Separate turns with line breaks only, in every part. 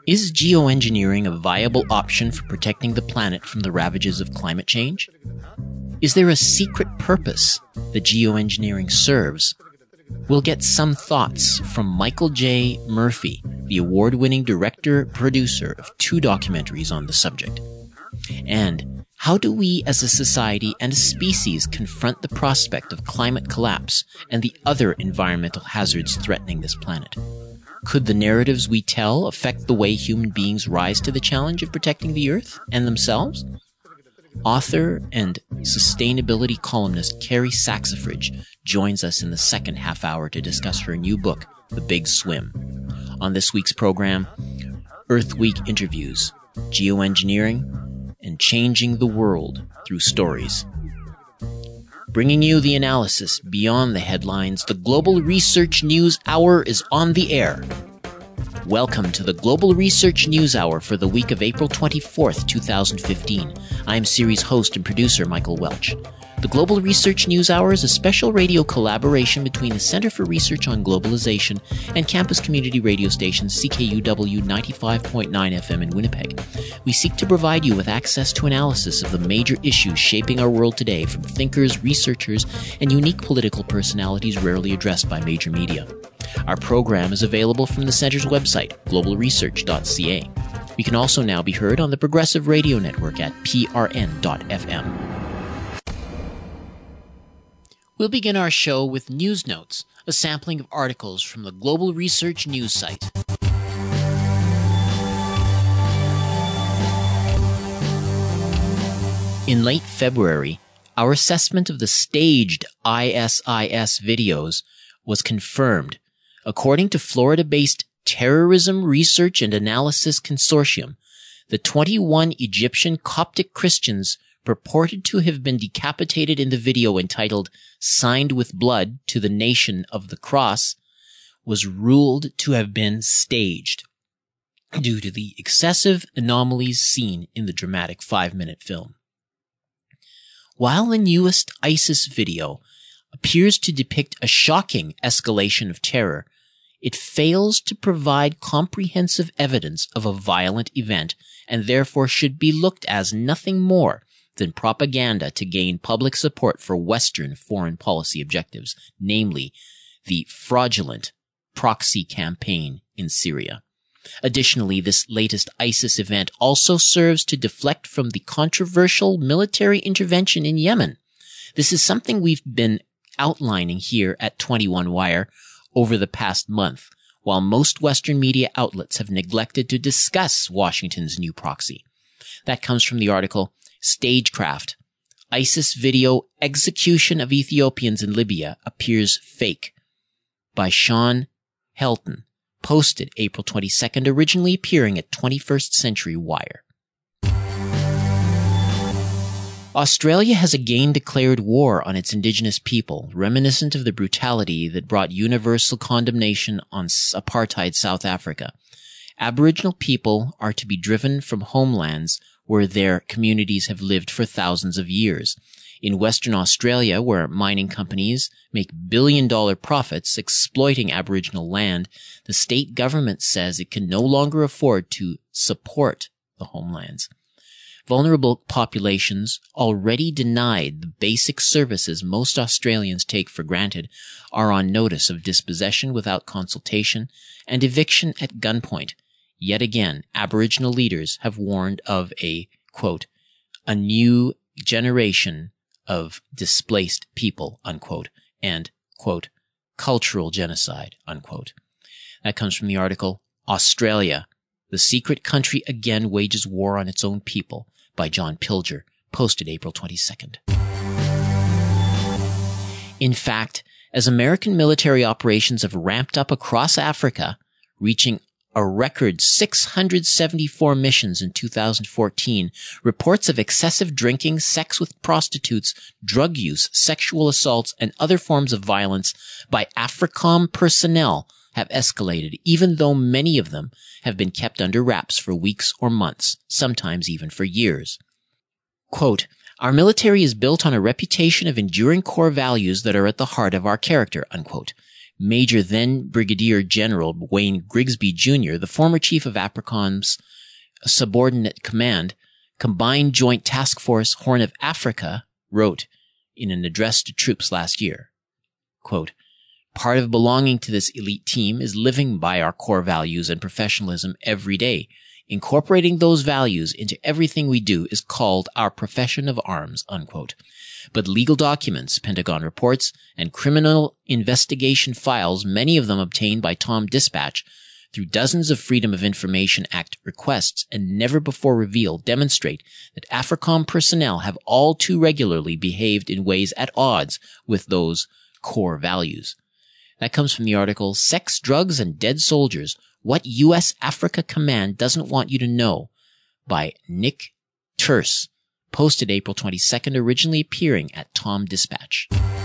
Is geoengineering a viable option for protecting the planet from the ravages of climate change? Is there a secret purpose that geoengineering serves? We'll get some thoughts from Michael J. Murphy, the award-winning director-producer of 2 documentaries on the subject. And how do we as a society and a species confront the prospect of climate collapse and the other environmental hazards threatening this planet? Could the narratives we tell affect the way human beings rise to the challenge of protecting the Earth and themselves? Author and sustainability columnist Carrie Saxifrage joins us in the second half hour to discuss her new book, The Big Swim. On this week's program, Earth Week interviews, geoengineering, and changing the world through stories. Bringing you the analysis beyond the headlines, the Global Research News Hour is on the air. Welcome to the Global Research News Hour for the week of April 24th, 2015. I'm series host and producer Michael Welch. The Global Research News Hour is a special radio collaboration between the Center for Research on Globalization and campus community radio station CKUW 95.9 FM in Winnipeg. We seek to provide you with access to analysis of the major issues shaping our world today from thinkers, researchers, and unique political personalities rarely addressed by major media. Our program is available from the Center's website, globalresearch.ca. We can also now be heard on the Progressive Radio Network at prn.fm. We'll begin our show with News Notes, a sampling of articles from the Global Research News site. In late February, our assessment of the staged ISIS videos was confirmed. According to Florida-based Terrorism Research and Analysis Consortium, the 21 Egyptian Coptic Christians purported to have been decapitated in the video entitled Signed with Blood to the Nation of the Cross was ruled to have been staged due to the excessive anomalies seen in the dramatic 5-minute film. While the newest ISIS video appears to depict a shocking escalation of terror, it fails to provide comprehensive evidence of a violent event and therefore should be looked as nothing more than propaganda to gain public support for Western foreign policy objectives, namely the fraudulent proxy campaign in Syria. Additionally, this latest ISIS event also serves to deflect from the controversial military intervention in Yemen. This is something we've been outlining here at 21 Wire over the past month, while most Western media outlets have neglected to discuss Washington's new proxy. That comes from the article Stagecraft. ISIS video execution of Ethiopians in Libya appears fake by Sean Helton, posted April 22nd, originally appearing at 21st Century Wire. Australia has again declared war on its indigenous people, reminiscent of the brutality that brought universal condemnation on apartheid South Africa. Aboriginal people are to be driven from homelands where their communities have lived for thousands of years. In Western Australia, where mining companies make billion-dollar profits exploiting Aboriginal land, the state government says it can no longer afford to support the homelands. Vulnerable populations, already denied the basic services most Australians take for granted, are on notice of dispossession without consultation and eviction at gunpoint. Yet again, Aboriginal leaders have warned of a, quote, a new generation of displaced people, unquote, and, quote, cultural genocide, unquote. That comes from the article, Australia, the Secret Country Again Wages War on Its Own People, by John Pilger, posted April 22nd. In fact, as American military operations have ramped up across Africa, reaching a record 674 missions in 2014, reports of excessive drinking, sex with prostitutes, drug use, sexual assaults, and other forms of violence by AFRICOM personnel have escalated, even though many of them have been kept under wraps for weeks or months, sometimes even for years. Quote, our military is built on a reputation of enduring core values that are at the heart of our character, unquote. Major then Brigadier General Wayne Grigsby Jr., the former chief of AFRICOM's subordinate command, Combined Joint Task Force Horn of Africa, wrote in an address to troops last year, quote, "Part of belonging to this elite team is living by our core values and professionalism every day. Incorporating those values into everything we do is called our profession of arms," unquote. But legal documents, Pentagon reports, and criminal investigation files, many of them obtained by Tom Dispatch through dozens of Freedom of Information Act requests and never before revealed, demonstrate that AFRICOM personnel have all too regularly behaved in ways at odds with those core values. That comes from the article, Sex, Drugs, and Dead Soldiers, What U.S. Africa Command Doesn't Want You to Know, by Nick Terse, posted April 22nd, originally appearing at Tom Dispatch.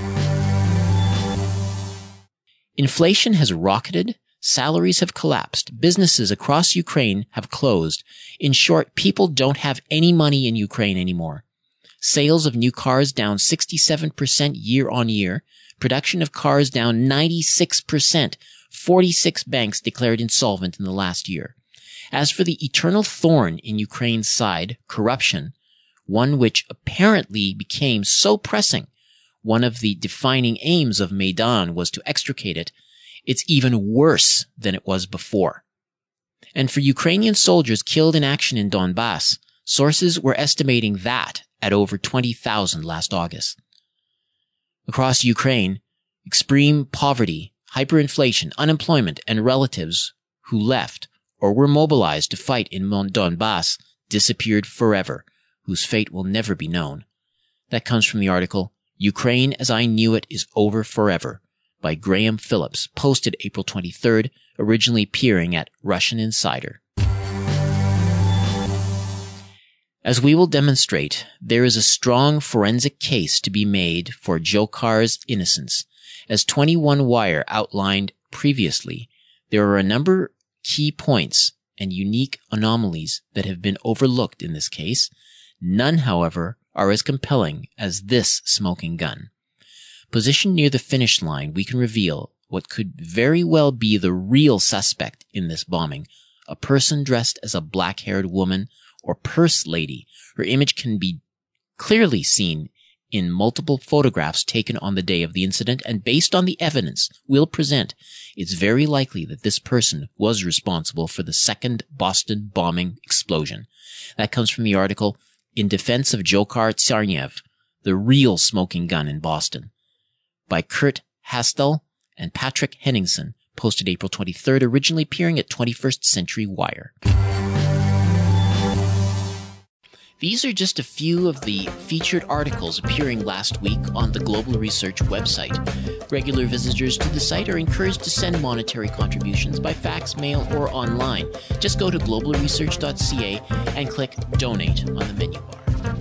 Inflation has rocketed, salaries have collapsed, businesses across Ukraine have closed. In short, people don't have any money in Ukraine anymore. Sales of new cars down 67% year on year, production of cars down 96%, 46 banks declared insolvent in the last year. As for the eternal thorn in Ukraine's side, corruption, one which apparently became so pressing, one of the defining aims of Maidan was to extricate it, it's even worse than it was before. And for Ukrainian soldiers killed in action in Donbass, sources were estimating that at over 20,000 last August. Across Ukraine, extreme poverty, hyperinflation, unemployment, and relatives who left or were mobilized to fight in Donbass disappeared forever, whose fate will never be known. That comes from the article, Ukraine as I Knew It is Over Forever, by Graham Phillips, posted April 23rd, originally appearing at Russian Insider. As we will demonstrate, there is a strong forensic case to be made for Djokar's innocence. As 21 Wire outlined previously, there are a number of key points and unique anomalies that have been overlooked in this case. None, however, are as compelling as this smoking gun. Positioned near the finish line, we can reveal what could very well be the real suspect in this bombing, a person dressed as a black-haired woman or purse lady. Her image can be clearly seen in multiple photographs taken on the day of the incident, and based on the evidence we'll present, it's very likely that this person was responsible for the second Boston bombing explosion. That comes from the article, In Defense of Dzhokhar Tsarnaev, The Real Smoking Gun in Boston, by Kurt Hastel and Patrick Henningsen, posted April 23rd, originally appearing at 21st Century Wire. These are just a few of the featured articles appearing last week on the Global Research website. Regular visitors to the site are encouraged to send monetary contributions by fax, mail, or online. Just go to globalresearch.ca and click Donate on the menu bar.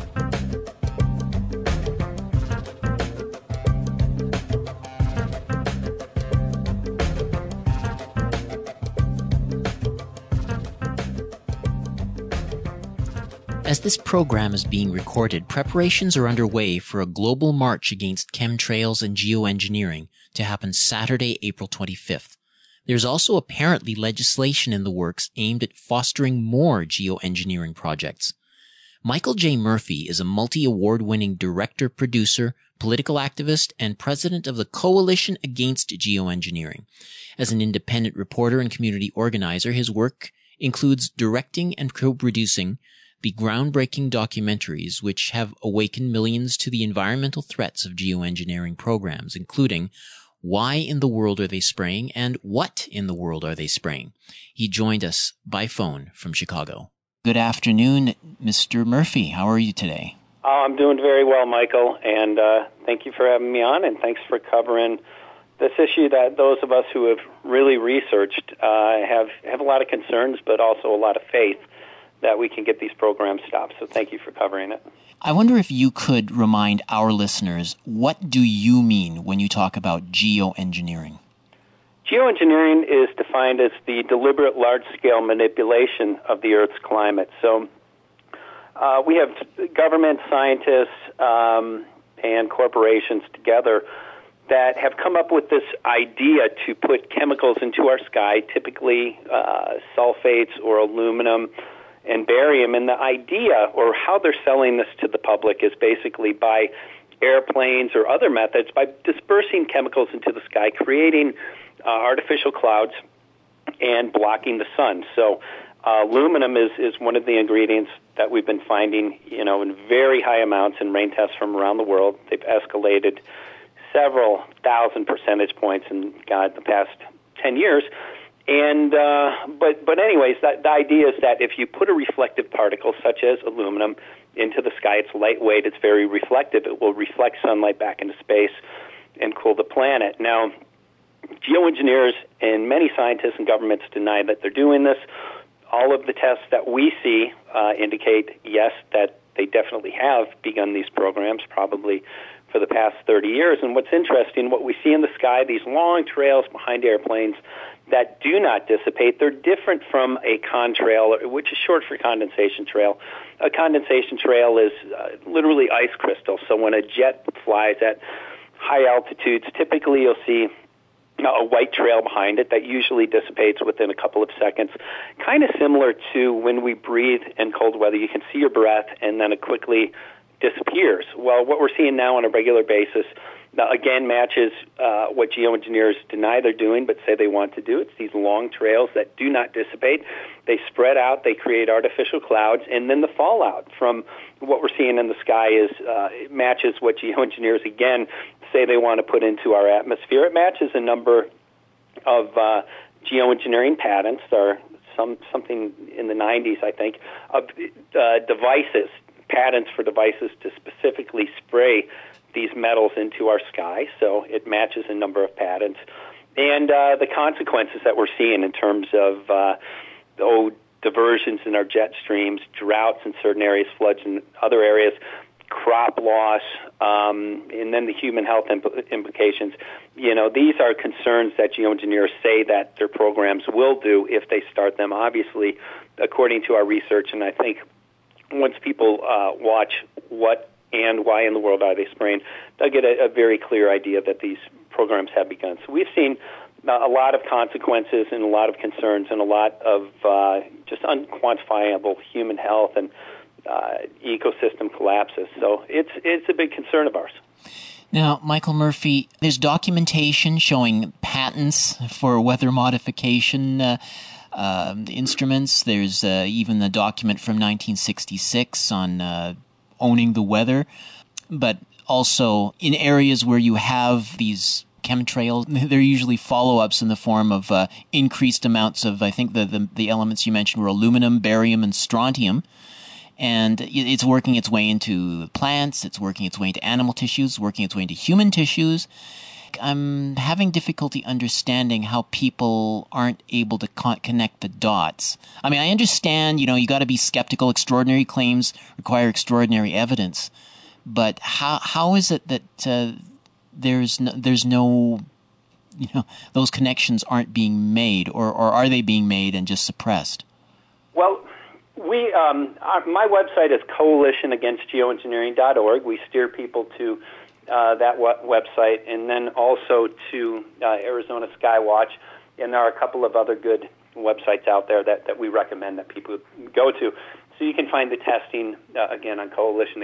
As this program is being recorded, preparations are underway for a global march against chemtrails and geoengineering to happen Saturday, April 25th. There's also apparently legislation in the works aimed at fostering more geoengineering projects. Michael J. Murphy is a multi-award-winning director, producer, political activist, and president of the Coalition Against Geoengineering. As an independent reporter and community organizer, his work includes directing and co-producing the groundbreaking documentaries which have awakened millions to the environmental threats of geoengineering programs, including Why in the World Are They Spraying and What in the World Are They Spraying? He joined us by phone from Chicago. Good afternoon, Mr. Murphy. How are you today?
I'm doing very well, Michael, and thank you for having me on, and thanks for covering this issue that those of us who have really researched have a lot of concerns, but also a lot of faith that we can get these programs stopped. So thank you for covering it.
I wonder if you could remind our listeners, what do you mean when you talk about geoengineering?
Geoengineering is defined as the deliberate large-scale manipulation of the Earth's climate. So we have government, scientists, and corporations together that have come up with this idea to put chemicals into our sky, typically sulfates or aluminum and barium. And the idea, or how they're selling this to the public, is basically by airplanes or other methods, by dispersing chemicals into the sky, creating artificial clouds and blocking the sun. So aluminum is one of the ingredients that we've been finding, in very high amounts in rain tests from around the world. They've escalated several thousand percentage points in the past 10 years. And but anyways, the idea is that if you put a reflective particle such as aluminum into the sky, it's lightweight, it's very reflective, it will reflect sunlight back into space and cool the planet. Now, geoengineers and many scientists and governments deny that they're doing this. All of the tests that we see indicate, yes, that they definitely have begun these programs, probably for the past 30 years. And what's interesting, what we see in the sky, these long trails behind airplanes that do not dissipate, they're different from a contrail, which is short for condensation trail. A condensation trail is literally ice crystals. So when a jet flies at high altitudes, typically you'll see a white trail behind it that usually dissipates within a couple of seconds, kind of similar to when we breathe in cold weather. You can see your breath, and then it quickly disappears. Well, what we're seeing now on a regular basis, again, matches what geoengineers deny they're doing but say they want to do. It's these long trails that do not dissipate. They spread out, they create artificial clouds, and then the fallout from what we're seeing in the sky it matches what geoengineers, again, say they want to put into our atmosphere. It matches a number of geoengineering patents. There are something in the 90s, I think, of devices, patents for devices to specifically spray these metals into our sky. So it matches a number of patents. And the consequences that we're seeing in terms of diversions in our jet streams, droughts in certain areas, floods in other areas, crop loss, and then the human health implications. These are concerns that geoengineers say that their programs will do if they start them. Obviously, according to our research, and I think once people watch what and why in the world are they spraying, they'll get a very clear idea that these programs have begun. So we've seen a lot of consequences and a lot of concerns and a lot of just unquantifiable human health and ecosystem collapses. So it's a big concern of ours.
Now, Michael Murphy, there's documentation showing patents for weather modification instruments. There's even a document from 1966 on owning the weather. But also in areas where you have these chemtrails, there are usually follow-ups in the form of increased amounts of, I think the elements you mentioned were aluminum, barium, and strontium. And it's working its way into plants, it's working its way into animal tissues, working its way into human tissues. I'm having difficulty understanding how people aren't able to connect the dots. I mean, I understand, you got to be skeptical. Extraordinary claims require extraordinary evidence. But how is it that there's no those connections aren't being made, or are they being made and just suppressed?
Well, my website is coalitionagainstgeoengineering.org. We steer people to that website, and then also to Arizona Skywatch, and there are a couple of other good websites out there that we recommend that people go to. So you can find the testing, again, on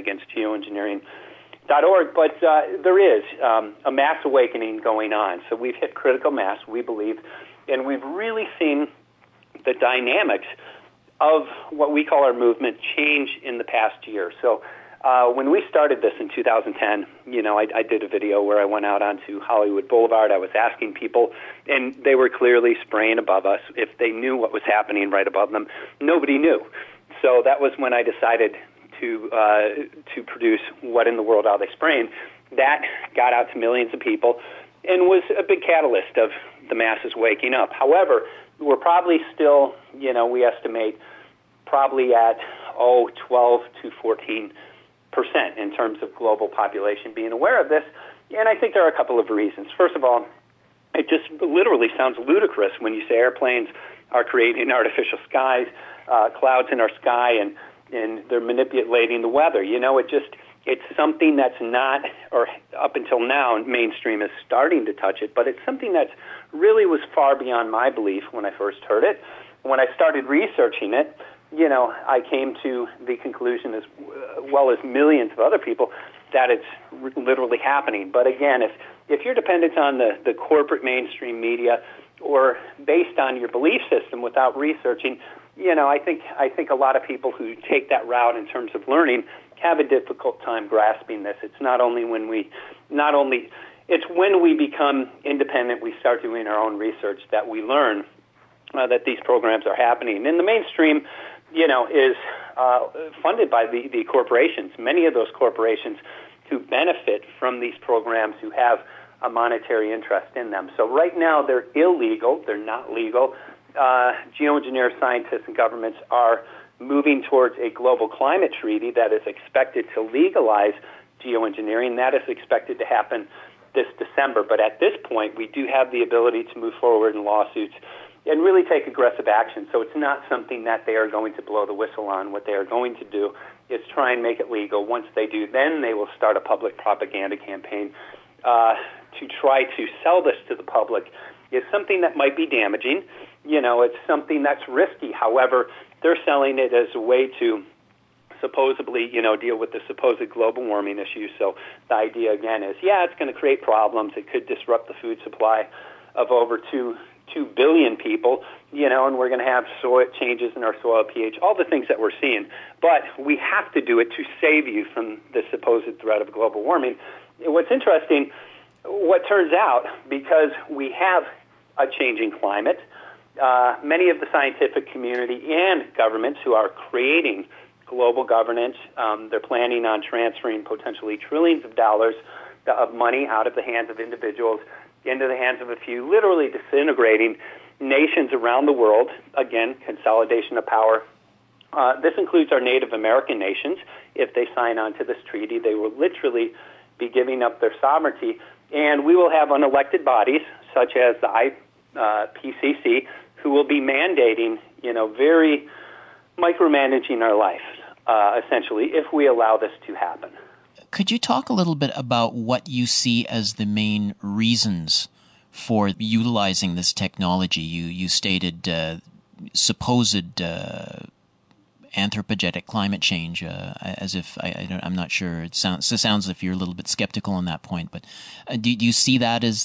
coalitionagainstgeoengineering.org, but there is a mass awakening going on. So we've hit critical mass, we believe, and we've really seen the dynamics of what we call our movement change in the past year. So when we started this in 2010, I did a video where I went out onto Hollywood Boulevard. I was asking people, and they were clearly spraying above us. If they knew what was happening right above them, nobody knew. So that was when I decided to produce What in the World Are They Spraying? That got out to millions of people and was a big catalyst of the masses waking up. However, we're probably still, we estimate probably at 12 to 14% in terms of global population being aware of this. And I think there are a couple of reasons. First of all, it just literally sounds ludicrous when you say airplanes are creating artificial skies, clouds in our sky, and they're manipulating the weather. It's something that's not, or up until now, mainstream is starting to touch it, but it's something that really was far beyond my belief when I first heard it. When I started researching it, I came to the conclusion, as well as millions of other people, that it's literally happening. But again, if you're dependent on the corporate mainstream media or based on your belief system without researching, I think a lot of people who take that route in terms of learning have a difficult time grasping this. It's it's when we become independent, we start doing our own research, that we learn that these programs are happening. And the mainstream, is funded by the corporations. Many of those corporations who benefit from these programs, who have a monetary interest in them. So right now they're illegal. They're not legal. Geoengineers, scientists, and governments are moving towards a global climate treaty that is expected to legalize geoengineering. That is expected to happen this December. But at this point, we do have the ability to move forward in lawsuits and really take aggressive action. So it's not something that they are going to blow the whistle on. What they are going to do is try and make it legal. Once they do, then they will start a public propaganda campaign to try to sell this to the public. Is something that might be damaging. It's something that's risky. However, they're selling it as a way to supposedly, deal with the supposed global warming issue. So the idea, again, is, it's going to create problems. It could disrupt the food supply of over 2 billion people, and we're going to have soil changes in our soil pH, all the things that we're seeing. But we have to do it to save you from the supposed threat of global warming. What's interesting, what turns out, because we have a changing climate, many of the scientific community and governments who are creating global governance, they're planning on transferring potentially trillions of dollars of money out of the hands of individuals into the hands of a few, literally disintegrating nations around the world. Again, consolidation of power. This includes our Native American nations. If they sign on to this treaty, they will literally be giving up their sovereignty. And we will have unelected bodies, such as the IPCC, who will be mandating, very micromanaging our life, essentially, if we allow this to happen.
Could you talk a little bit about what you see as the main reasons for utilizing this technology? You stated supposed anthropogenic climate change, as if I'm not sure. It sounds as if you're a little bit skeptical on that point. But do you see that as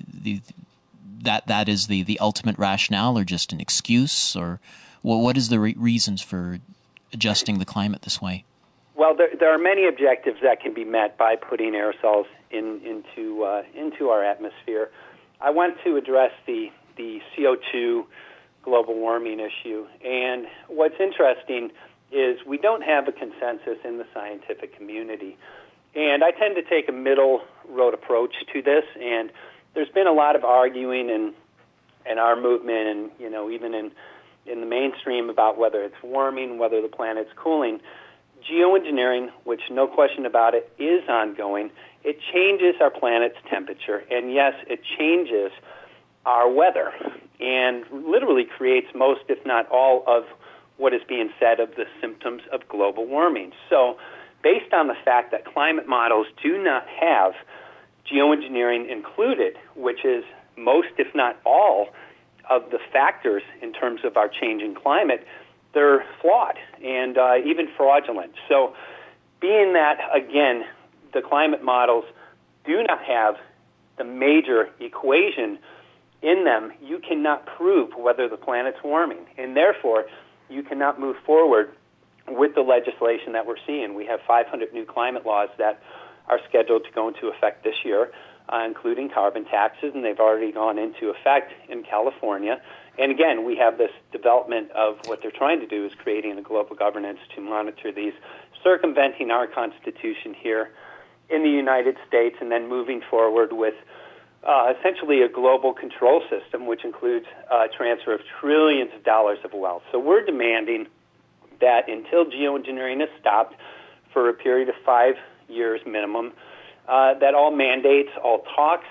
that is the ultimate rationale, or just an excuse, or what is the reasons for adjusting the climate this way?
Well, there are many objectives that can be met by putting aerosols into our atmosphere. I want to address the CO2 global warming issue. And what's interesting is we don't have a consensus in the scientific community. And I tend to take a middle road approach to this. And there's been a lot of arguing in our movement and, even in the mainstream about whether it's warming, whether the planet's cooling. Geoengineering, which no question about it, is ongoing. It changes our planet's temperature, and yes, it changes our weather, and literally creates most, if not all, of what is being said of the symptoms of global warming. So, based on the fact that climate models do not have geoengineering included, which is most, if not all, of the factors in terms of our changing climate, they're flawed and even fraudulent. So being that, again, the climate models do not have the major equation in them, you cannot prove whether the planet's warming. And therefore, you cannot move forward with the legislation that we're seeing. We have 500 new climate laws that are scheduled to go into effect this year, including carbon taxes, and they've already gone into effect in California. And again, we have this development of what they're trying to do is creating a global governance to monitor these, circumventing our Constitution here in the United States, and then moving forward with essentially a global control system, which includes transfer of trillions of dollars of wealth. So we're demanding that until geoengineering is stopped for a period of 5 years minimum, that all mandates, all talks,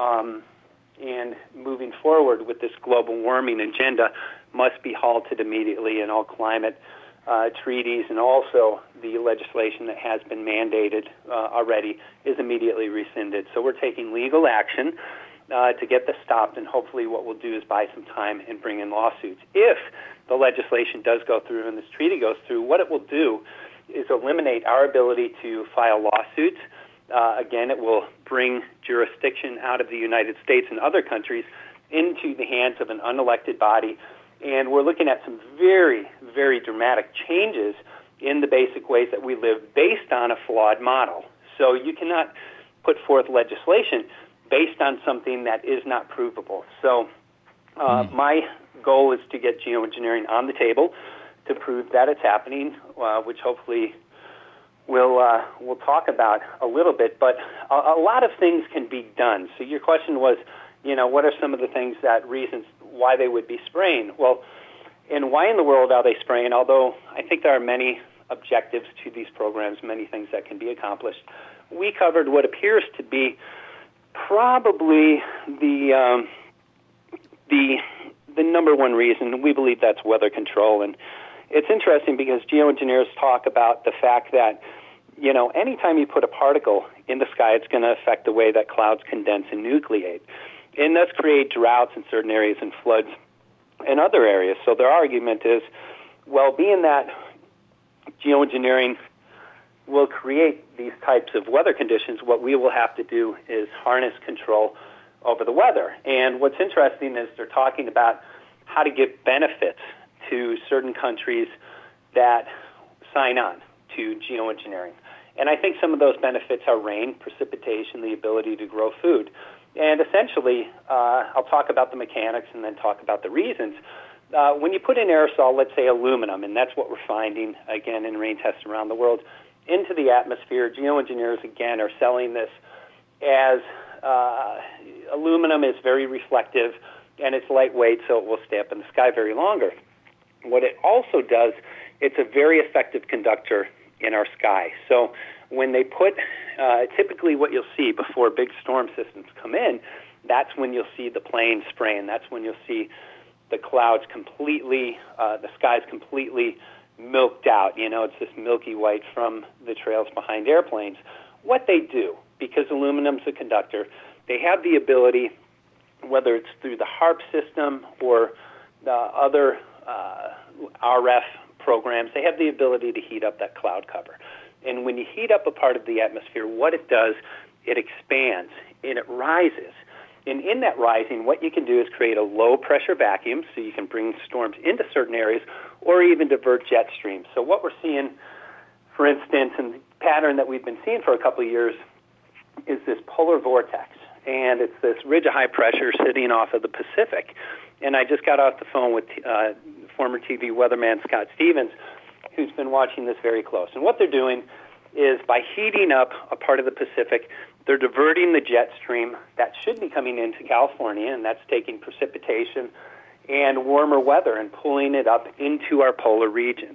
and moving forward with this global warming agenda must be halted immediately, and all climate treaties and also the legislation that has been mandated already is immediately rescinded. So we're taking legal action to get this stopped, and hopefully what we'll do is buy some time and bring in lawsuits. If the legislation does go through and this treaty goes through, what it will do is eliminate our ability to file lawsuits. Again, it will bring jurisdiction out of the United States and other countries into the hands of an unelected body. And we're looking at some very, very dramatic changes in the basic ways that we live based on a flawed model. So you cannot put forth legislation based on something that is not provable. So my goal is to get geoengineering on the table to prove that it's happening, which hopefully we'll talk about a little bit. But a lot of things can be done. So your question was, what are some of the things reasons why they would be spraying? Well, and why in the world are they spraying? Although I think there are many objectives to these programs, many things that can be accomplished. We covered what appears to be probably the number one reason. We believe that's weather control. And it's interesting because geoengineers talk about the fact that, anytime you put a particle in the sky, it's going to affect the way that clouds condense and nucleate, and thus create droughts in certain areas and floods in other areas. So their argument is, well, being that geoengineering will create these types of weather conditions, what we will have to do is harness control over the weather. And what's interesting is they're talking about how to give benefits to certain countries that sign on to geoengineering. And I think some of those benefits are rain, precipitation, the ability to grow food. And essentially, I'll talk about the mechanics and then talk about the reasons. When you put in aerosol, let's say aluminum, and that's what we're finding, again, in rain tests around the world, into the atmosphere, geoengineers, again, are selling this as aluminum is very reflective and it's lightweight, so it will stay up in the sky very longer. What it also does, it's a very effective conductor in our sky. So when they put, typically what you'll see before big storm systems come in, that's when you'll see the planes spraying. That's when you'll see the clouds completely, the skies completely milked out. It's this milky white from the trails behind airplanes. What they do, because aluminum's a conductor, they have the ability, whether it's through the HARP system or the other RF programs, they have the ability to heat up that cloud cover. And when you heat up a part of the atmosphere, what it does, it expands and it rises. And in that rising, what you can do is create a low-pressure vacuum, so you can bring storms into certain areas or even divert jet streams. So what we're seeing, for instance, and the pattern that we've been seeing for a couple of years is this polar vortex. And it's this ridge of high pressure sitting off of the Pacific. And I just got off the phone with former TV weatherman Scott Stevens, who's been watching this very close. And what they're doing is by heating up a part of the Pacific, they're diverting the jet stream that should be coming into California, and that's taking precipitation and warmer weather and pulling it up into our polar regions.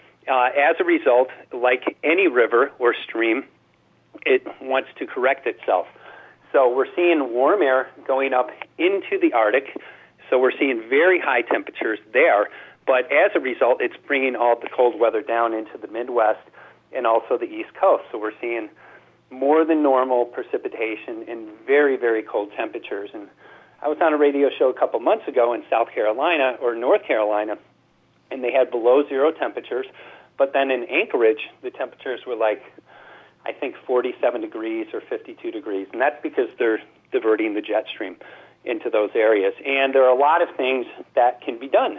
As a result, like any river or stream, it wants to correct itself. So we're seeing warm air going up into the Arctic, so we're seeing very high temperatures there, but as a result, it's bringing all the cold weather down into the Midwest and also the East Coast. So we're seeing more than normal precipitation and very, very cold temperatures. And I was on a radio show a couple months ago in South Carolina or North Carolina, and they had below zero temperatures, but then in Anchorage, the temperatures were like, I think 47 degrees or 52 degrees, and that's because they're diverting the jet stream into those areas. And there are a lot of things that can be done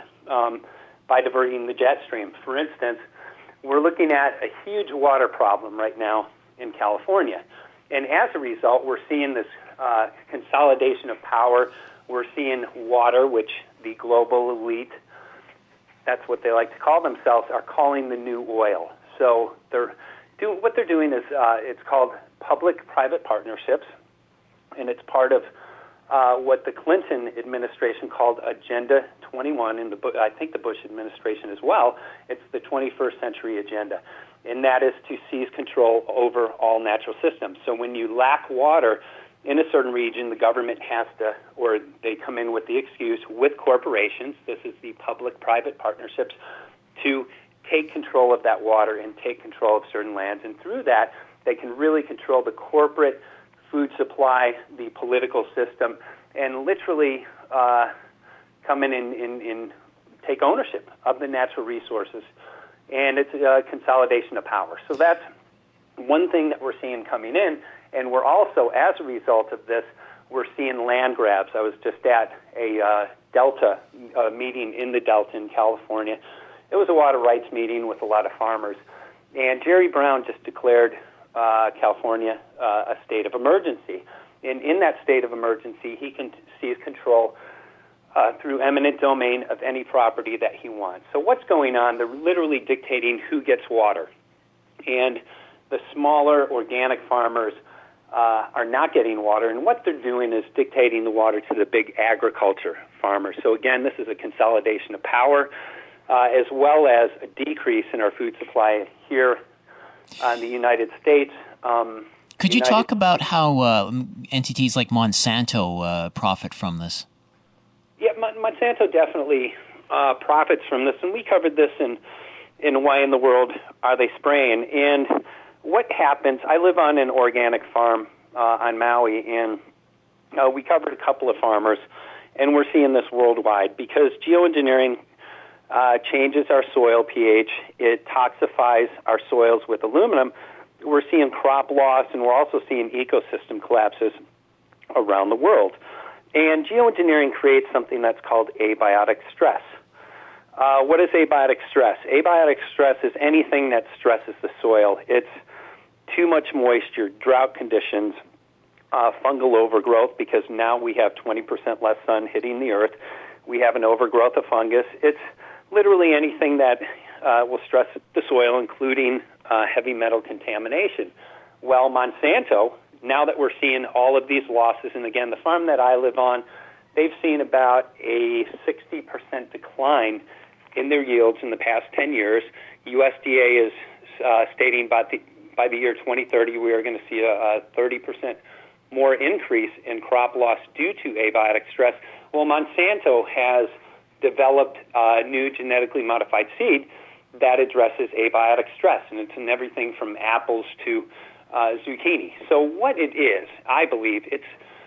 by diverting the jet stream. For instance, we're looking at a huge water problem right now in California, and as a result, we're seeing this consolidation of power. We're seeing water, which the global elite, that's what they like to call themselves, are calling the new oil. So what they're doing is it's called public-private partnerships, and it's part of what the Clinton administration called Agenda 21, and I think the Bush administration as well. It's the 21st century agenda, and that is to seize control over all natural systems. So when you lack water in a certain region, the government has to, or they come in with the excuse with corporations, this is the public-private partnerships, to take control of that water and take control of certain lands. And through that, they can really control the corporate food supply, the political system, and literally come in and take ownership of the natural resources. And it's a consolidation of power. So that's one thing that we're seeing coming in. And we're also, as a result of this, we're seeing land grabs. I was just at a Delta meeting in the Delta in California. It was a water rights meeting with a lot of farmers. And Jerry Brown just declared California a state of emergency. And in that state of emergency, he can seize control through eminent domain of any property that he wants. So what's going on? They're literally dictating who gets water. And the smaller organic farmers are not getting water, and what they're doing is dictating the water to the big agriculture farmers. So again, this is a consolidation of power, as well as a decrease in our food supply here in the United States.
Could you talk about how entities like Monsanto profit from this?
Yeah, Monsanto definitely profits from this, and we covered this in Why in the World Are They Spraying? And what happens, I live on an organic farm on Maui, and we covered a couple of farmers, and we're seeing this worldwide because geoengineering changes our soil pH. It toxifies our soils with aluminum. We're seeing crop loss, and we're also seeing ecosystem collapses around the world. And geoengineering creates something that's called abiotic stress. What is abiotic stress? Abiotic stress is anything that stresses the soil. It's too much moisture, drought conditions, fungal overgrowth, because now we have 20% less sun hitting the earth. We have an overgrowth of fungus. It's literally anything that will stress the soil, including heavy metal contamination. Well, Monsanto, now that we're seeing all of these losses, and again, the farm that I live on, they've seen about a 60% decline in their yields in the past 10 years. USDA is stating by the year 2030, we are going to see a 30% more increase in crop loss due to abiotic stress. Well, Monsanto has developed a new genetically modified seed that addresses abiotic stress, and it's in everything from apples to zucchini. So what it is, I believe, it's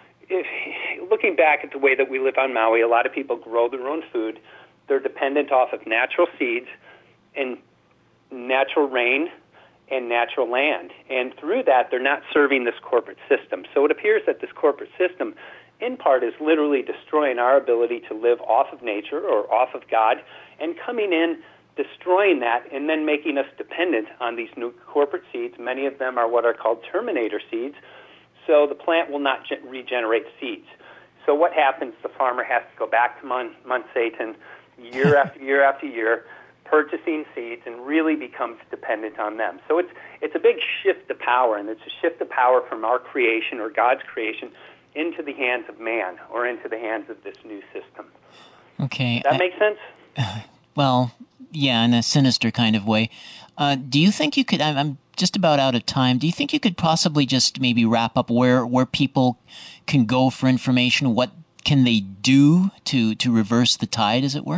looking back at the way that we live on Maui, a lot of people grow their own food. They're dependent off of natural seeds and natural rain and natural land. And through that, they're not serving this corporate system. So it appears that this corporate system, in part, is literally destroying our ability to live off of nature or off of God, and coming in, destroying that, and then making us dependent on these new corporate seeds. Many of them are what are called terminator seeds, so the plant will not regenerate seeds. So what happens? The farmer has to go back to Monsanto year after year after year, purchasing seeds, and really becomes dependent on them. So it's a big shift of power, and it's a shift of power from our creation or God's creation into the hands of man or into the hands of this new system.
Okay.
Does that make sense?
Well, yeah, in a sinister kind of way. Do you think you could, I'm just about out of time, do you think you could possibly just maybe wrap up where people can go for information? What can they do to reverse the tide, as it were?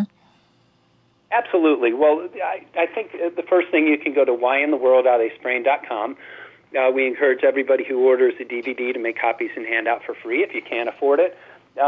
Absolutely. Well, I think the first thing, you can go to whyintheworldAreTheySpraying.com. We encourage everybody who orders a DVD to make copies and hand out for free if you can't afford it.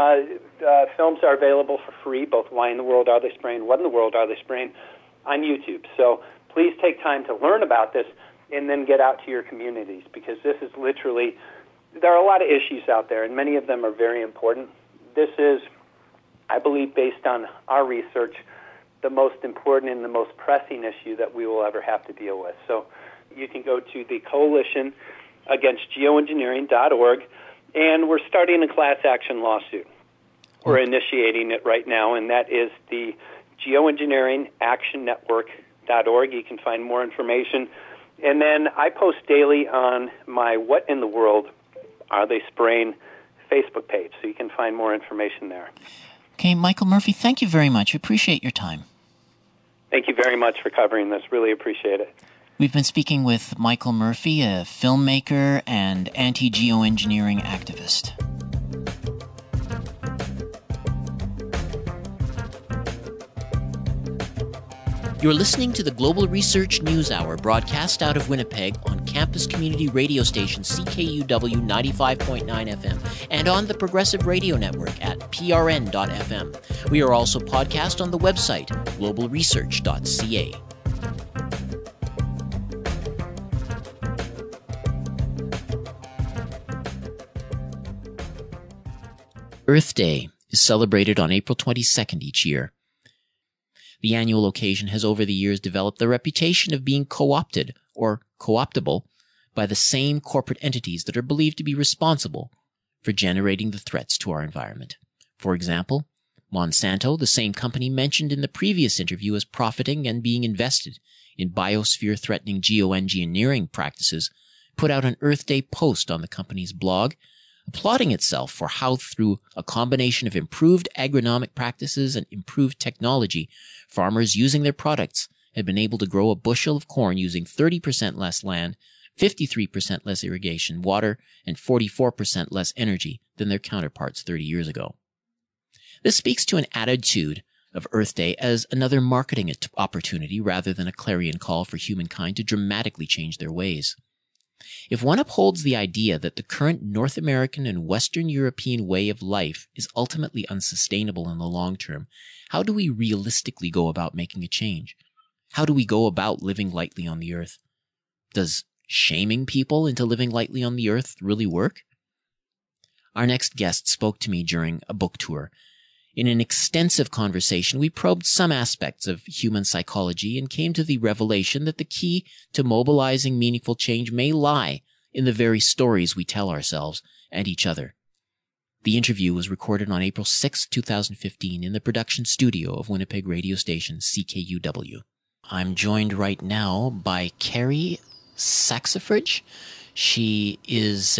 Films are available for free, both Why in the World Are They Spraying, What in the World Are They Spraying, on YouTube. So please take time to learn about this and then get out to your communities, because this is literally, there are a lot of issues out there, and many of them are very important. This is, I believe, based on our research, the most important and the most pressing issue that we will ever have to deal with. So you can go to the Coalition Against Geoengineering.org, and we're starting a class action lawsuit. We're initiating it right now, and that is the geoengineeringactionnetwork.org. You can find more information. And then I post daily on my What in the World Are They Spraying Facebook page, so you can find more information there.
Okay, Michael Murphy, thank you very much. Appreciate your time.
Thank you very much for covering this. Really appreciate it.
We've been speaking with Michael Murphy, a filmmaker and anti-geoengineering activist. You're listening to the Global Research News Hour, broadcast out of Winnipeg on campus community radio station CKUW 95.9 FM and on the Progressive Radio Network at prn.fm. We are also podcast on the website globalresearch.ca. Earth Day is celebrated on April 22nd each year. The annual occasion has over the years developed the reputation of being co-opted or co-optable by the same corporate entities that are believed to be responsible for generating the threats to our environment. For example, Monsanto, the same company mentioned in the previous interview as profiting and being invested in biosphere-threatening geoengineering practices, put out an Earth Day post on the company's blog applauding itself for how, through a combination of improved agronomic practices and improved technology, farmers using their products had been able to grow a bushel of corn using 30% less land, 53% less irrigation, water, and 44% less energy than their counterparts 30 years ago. This speaks to an attitude of Earth Day as another marketing opportunity rather than a clarion call for humankind to dramatically change their ways. If one upholds the idea that the current North American and Western European way of life is ultimately unsustainable in the long term, how do we realistically go about making a change? How do we go about living lightly on the earth? Does shaming people into living lightly on the earth really work? Our next guest spoke to me during a book tour. In an extensive conversation, we probed some aspects of human psychology and came to the revelation that the key to mobilizing meaningful change may lie in the very stories we tell ourselves and each other. The interview was recorded on April 6, 2015 in the production studio of Winnipeg radio station CKUW. I'm joined right now by Carrie Saxifrage. She is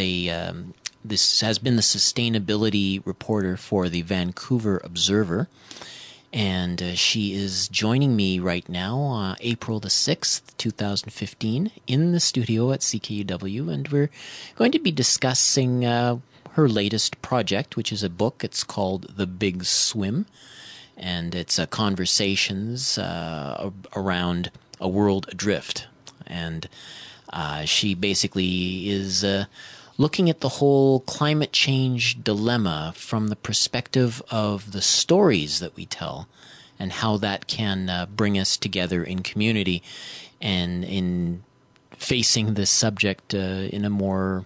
this has been the sustainability reporter for the Vancouver Observer, and she is joining me right now, April the 6th, 2015, in the studio at CKUW, and we're going to be discussing her latest project, which is a book. It's called The Big Swim, and it's conversations around a world adrift, and she basically is looking at the whole climate change dilemma from the perspective of the stories that we tell and how that can bring us together in community and in facing this subject in a more,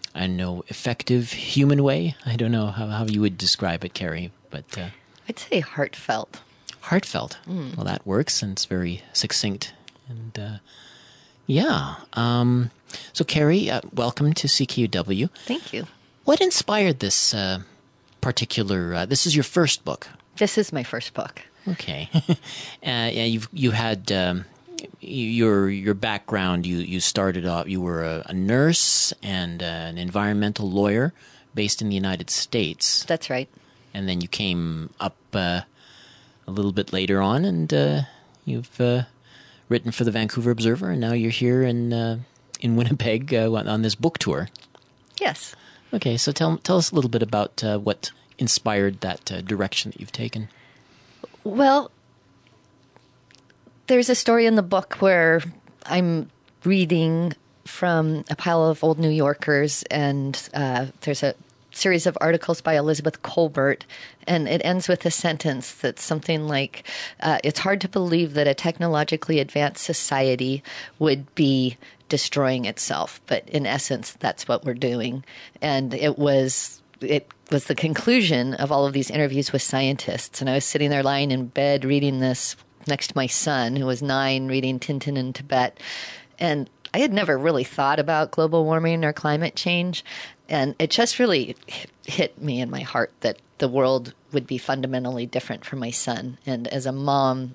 effective human way. I don't know how you would describe it, Carrie, but
I'd say heartfelt.
Heartfelt. Well, that works, and it's very succinct. And yeah. So, Carrie, welcome to CKUW.
Thank you.
What inspired this particular? This is your first book.
This is my first book.
Okay. You had your background. You started off. You were a nurse and an environmental lawyer based in the United States.
That's right.
And then you came up a little bit later on, and you've written for the Vancouver Observer, and now you're here in Winnipeg on this book tour.
Yes. Okay,
so tell us a little bit about what inspired that direction that you've taken.
Well, there's a story in the book where I'm reading from a pile of old New Yorkers, and there's a series of articles by Elizabeth Colbert, and it ends with a sentence that's something like, it's hard to believe that a technologically advanced society would be destroying itself, but in essence, that's what we're doing. And it was the conclusion of all of these interviews with scientists, and I was sitting there lying in bed reading this next to my son, who was 9, reading Tintin in Tibet, and I had never really thought about global warming or climate change, and it just really hit me in my heart that the world would be fundamentally different for my son. And as a mom,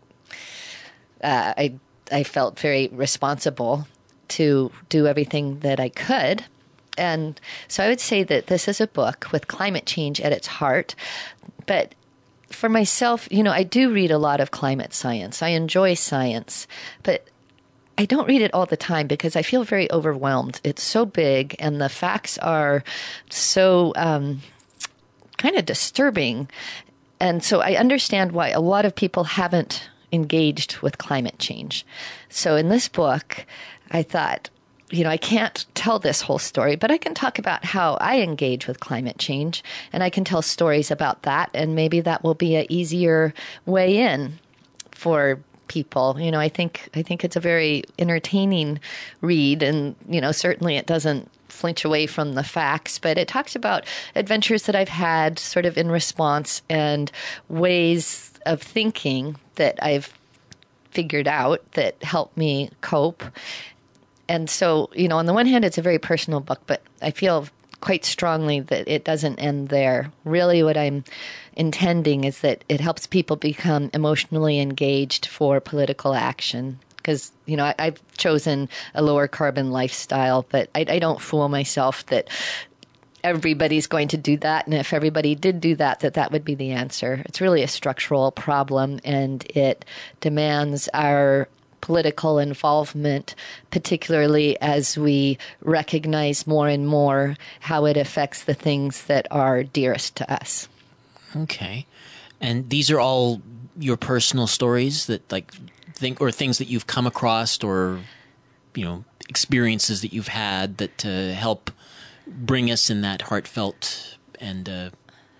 I felt very responsible to do everything that I could. And so I would say that this is a book with climate change at its heart. But for myself, I do read a lot of climate science. I enjoy science, but I don't read it all the time because I feel very overwhelmed. It's so big, and the facts are so kind of disturbing. And so I understand why a lot of people haven't engaged with climate change. So in this book, I thought, I can't tell this whole story, but I can talk about how I engage with climate change, and I can tell stories about that, and maybe that will be an easier way in for people. I think it's a very entertaining read, and certainly it doesn't flinch away from the facts, but it talks about adventures that I've had sort of in response and ways of thinking that I've figured out that help me cope. And so, on the one hand, it's a very personal book, but I feel quite strongly that it doesn't end there. Really, what I'm intending is that it helps people become emotionally engaged for political action. Because, I've chosen a lower carbon lifestyle, but I don't fool myself that everybody's going to do that. And if everybody did do that, that would be the answer. It's really a structural problem, and it demands our political involvement, particularly as we recognize more and more how it affects the things that are dearest to us.
Okay. And these are all your personal stories that things that you've come across, or experiences that you've had that help bring us in that heartfelt and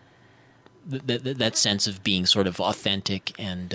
that sense of being sort of authentic and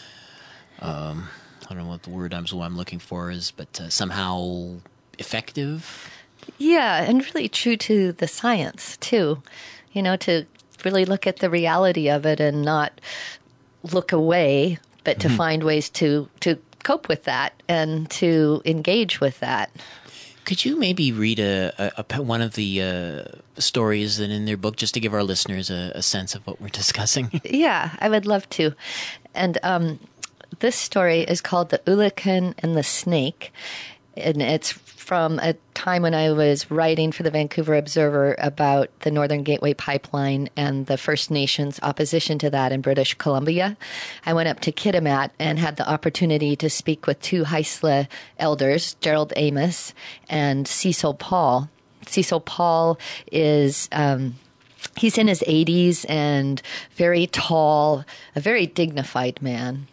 I don't know what the word I'm looking for is, but somehow effective.
Yeah, and really true to the science too. To really look at the reality of it and not look away, but to find ways to cope with that and to engage with that.
Could you maybe read one of the stories in their book, just to give our listeners a sense of what we're discussing?
Yeah, I would love to. And this story is called The Ulakan and the Snake, and it's from a time when I was writing for the Vancouver Observer about the Northern Gateway Pipeline and the First Nations opposition to that in British Columbia. I went up to Kitimat and had the opportunity to speak with two Haisla elders, Gerald Amos and Cecil Paul. Cecil Paul is... he's in his 80s and very tall, a very dignified man.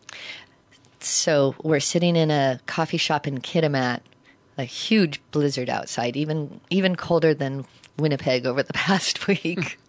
So we're sitting in a coffee shop in Kitimat, a huge blizzard outside, even colder than Winnipeg over the past week.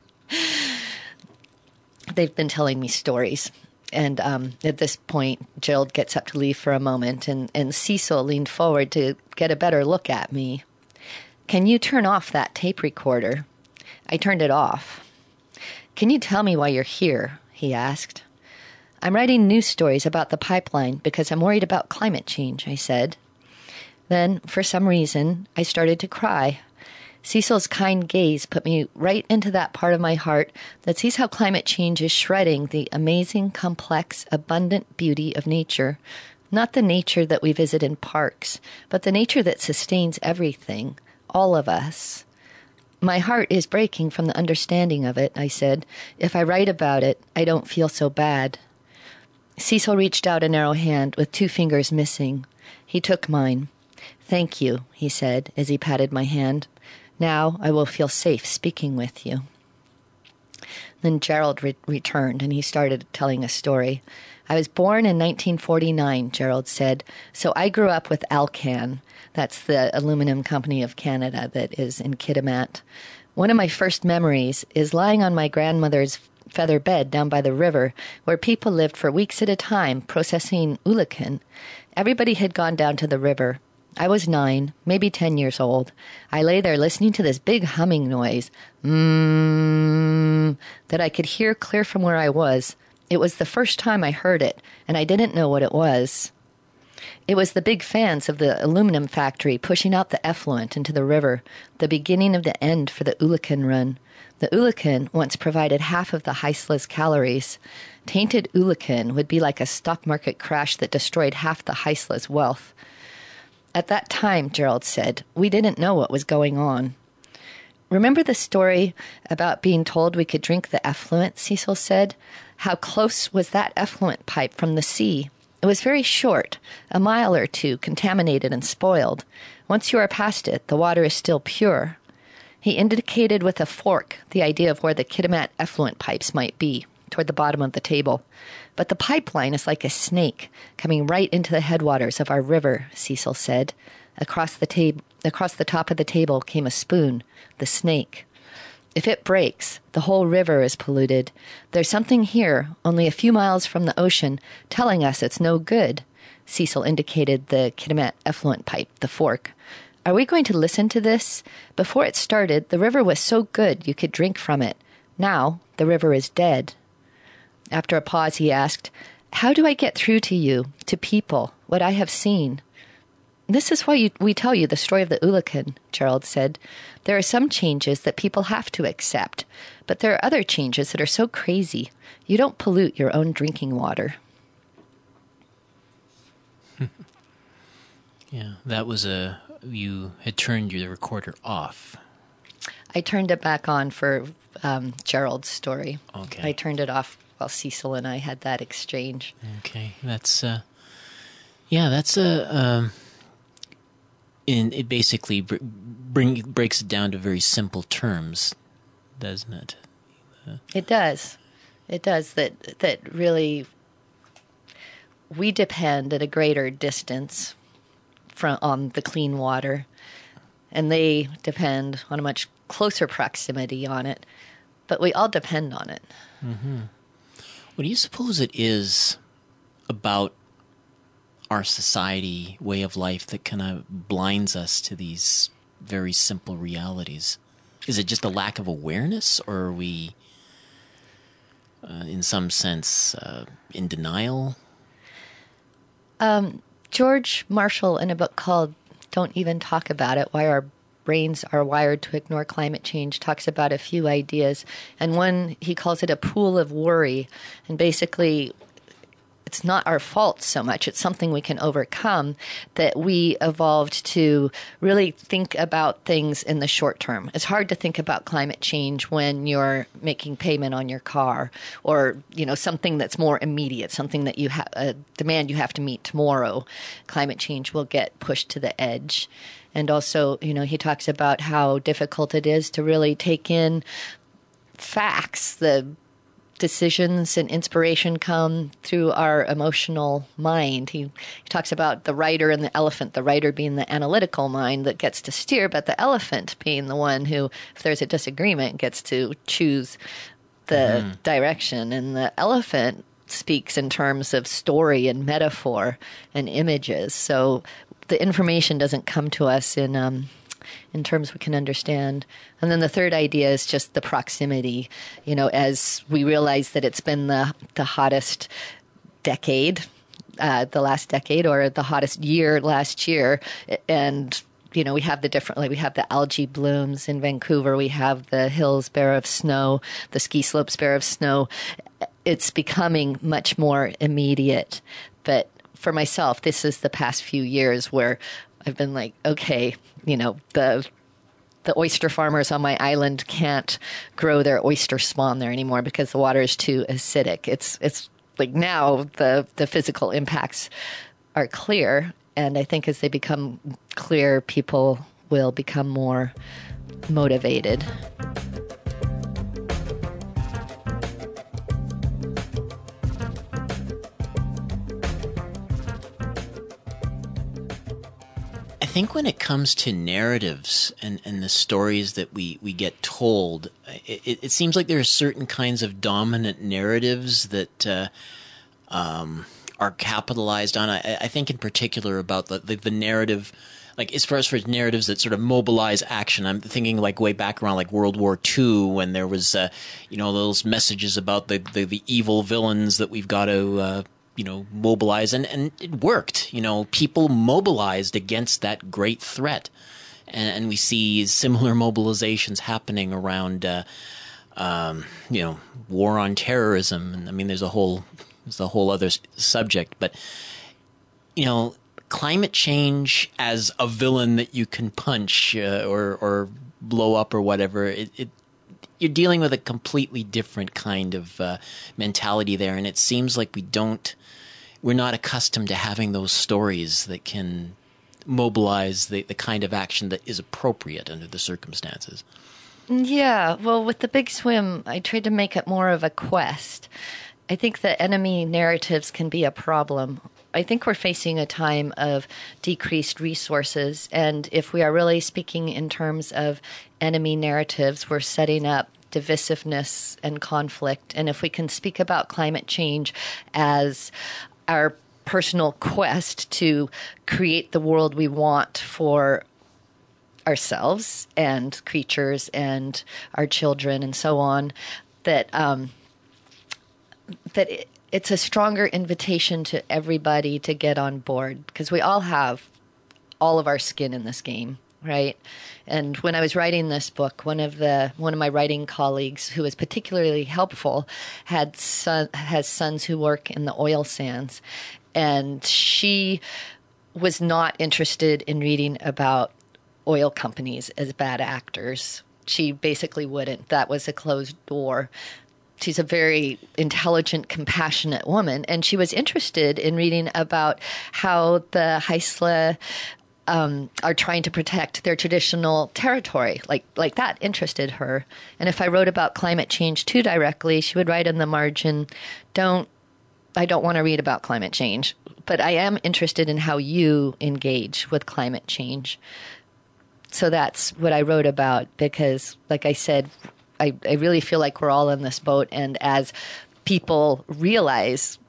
They've been telling me stories. And at this point, Gerald gets up to leave for a moment, and Cecil leaned forward to get a better look at me. "Can you turn off that tape recorder?" I turned it off. "Can you tell me why you're here?" he asked. "I'm writing news stories about the pipeline because I'm worried about climate change," I said. Then, for some reason, I started to cry. Cecil's kind gaze put me right into that part of my heart that sees how climate change is shredding the amazing, complex, abundant beauty of nature. Not the nature that we visit in parks, but the nature that sustains everything, all of us. "My heart is breaking from the understanding of it," I said. "If I write about it, I don't feel so bad." Cecil reached out a narrow hand with two fingers missing. He took mine. "Thank you," he said as he patted my hand. "Now I will feel safe speaking with you." Then Gerald returned, and he started telling a story. "I was born in 1949, Gerald said, so I grew up with Alcan. That's the aluminum company of Canada that is in Kitimat. One of my first memories is lying on my grandmother's feather bed down by the river, where people lived for weeks at a time processing ulakan. Everybody had gone down to the river. I was 9, maybe 10 years old. I lay there listening to this big humming noise, that I could hear clear from where I was. It was the first time I heard it, and I didn't know what it was. It was the big fans of the aluminum factory pushing out the effluent into the river, the beginning of the end for the ulakan run. The ulakan once provided half of the Haisla's calories. Tainted ulakan would be like a stock market crash that destroyed half the Haisla's wealth. At that time, Gerald said, we didn't know what was going on. Remember the story about being told we could drink the effluent, Cecil said? How close was that effluent pipe from the sea? It was very short, a mile or two, contaminated and spoiled. Once you are past it, the water is still pure. He indicated with a fork the idea of where the Kitimat effluent pipes might be, toward the bottom of the table. But the pipeline is like a snake coming right into the headwaters of our river, Cecil said. Across the top of the table came a spoon, the snake. If it breaks, the whole river is polluted. There's something here, only a few miles from the ocean, telling us it's no good. Cecil indicated the Kitimat effluent pipe, the fork. Are we going to listen to this? Before it started, the river was so good you could drink from it. Now, the river is dead. After a pause, he asked, how do I get through to you, to people, what I have seen? This is why we tell you the story of the Ulukan, Gerald said. There are some changes that people have to accept, but there are other changes that are so crazy. You don't pollute your own drinking water.
Yeah, that was you had turned your recorder off.
I turned it back on for Gerald's story.
Okay.
I turned it off while Cecil and I had that exchange.
Okay, that's it basically breaks it down to very simple terms, doesn't it?
It does. It does. That really, we depend at a greater distance on the clean water, and they depend on a much closer proximity on it, but we all depend on it.
Mm-hmm. What do you suppose it is about our society, way of life, that kind of blinds us to these very simple realities? Is it just a lack of awareness, or are we, in some sense, in denial?
George Marshall, in a book called Don't Even Talk About It, Why Our Brains Are Wired to Ignore Climate Change, talks about a few ideas. And one, he calls it a pool of worry. And basically, it's not our fault so much. It's something we can overcome, that we evolved to really think about things in the short term. It's hard to think about climate change when you're making payment on your car, or, something that's more immediate, something that you have a demand you have to meet tomorrow. Climate change will get pushed to the edge. And also, he talks about how difficult it is to really take in facts. The decisions and inspiration come through our emotional mind. He talks about the rider and the elephant, the rider being the analytical mind that gets to steer, but the elephant being the one who, if there's a disagreement, gets to choose the direction. And the elephant speaks in terms of story and metaphor and images. So the information doesn't come to us in terms we can understand. And then the third idea is just the proximity. As we realize that it's been the hottest decade, the last decade, or the hottest year last year, and we have we have the algae blooms in Vancouver, we have the hills bare of snow, the ski slopes bare of snow. It's becoming much more immediate. But for myself, this is the past few years where I've been like, okay, the oyster farmers on my island can't grow their oyster spawn there anymore because the water is too acidic. It's like now the physical impacts are clear, and I think as they become clear, people will become more motivated.
I think when it comes to narratives and the stories that we get told, it seems like there are certain kinds of dominant narratives that are capitalized on. I think in particular about the narrative, like as far as narratives that sort of mobilize action. I'm thinking like way back around like World War II, when there was those messages about the evil villains that we've got to mobilize, and it worked. People mobilized against that great threat, and we see similar mobilizations happening around, war on terrorism. And I mean, there's a whole other subject, but climate change as a villain that you can punch or blow up or whatever. You're dealing with a completely different kind of mentality there, and it seems like we're not accustomed to having those stories that can mobilize the kind of action that is appropriate under the circumstances.
Yeah, well, with the Big Swim, I tried to make it more of a quest. I think the enemy narratives can be a problem. I think we're facing a time of decreased resources, and if we are really speaking in terms of enemy narratives, we're setting up divisiveness and conflict. And if we can speak about climate change as our personal quest to create the world we want for ourselves and creatures and our children and so on, it's a stronger invitation to everybody to get on board, because we all have all of our skin in this game, right? And when I was writing this book, one of my writing colleagues, who was particularly helpful, has sons who work in the oil sands, and she was not interested in reading about oil companies as bad actors. She basically wouldn't. That was a closed door. She's a very intelligent, compassionate woman, and she was interested in reading about how the Haisla are trying to protect their traditional territory. Like that interested her. And if I wrote about climate change too directly, she would write in the margin, I don't want to read about climate change, but I am interested in how you engage with climate change. So that's what I wrote about, because, like I said, I really feel like we're all in this boat. And as people realize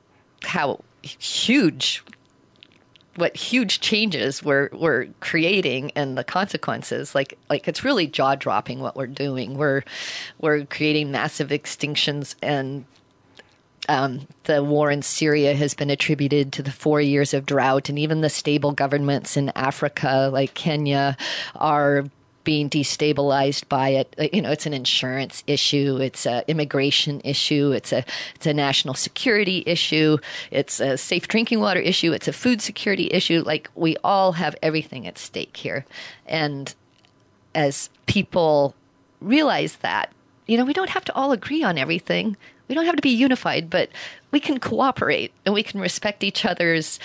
what huge changes we're creating and the consequences, like it's really jaw-dropping what we're doing. We're creating massive extinctions, and the war in Syria has been attributed to the 4 years of drought, and even the stable governments in Africa, like Kenya, are being destabilized by it. It's an insurance issue, it's an immigration issue, it's a national security issue, it's a safe drinking water issue, it's a food security issue. Like, we all have everything at stake here. And as people realize that, we don't have to all agree on everything. We don't have to be unified, but we can cooperate and we can respect each other's